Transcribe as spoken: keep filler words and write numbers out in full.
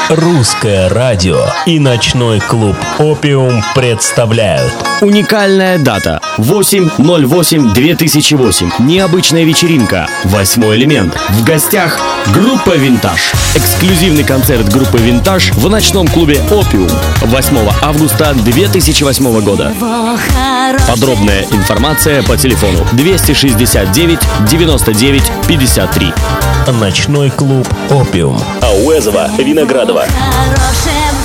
Русское радио и ночной клуб «Опиум» представляют. Уникальная дата. восемь ноль восемь две тысячи восемь. Необычная вечеринка. Восьмой элемент. В гостях группа «Винтаж». Эксклюзивный концерт группы «Винтаж» в ночном клубе «Опиум» восьмого августа две тысячи восьмого года. Подробная информация по телефону двести шестьдесят девять девяносто девять пятьдесят три. Ночной клуб «Опиум». Ауэзово, Виноградово. Хорошее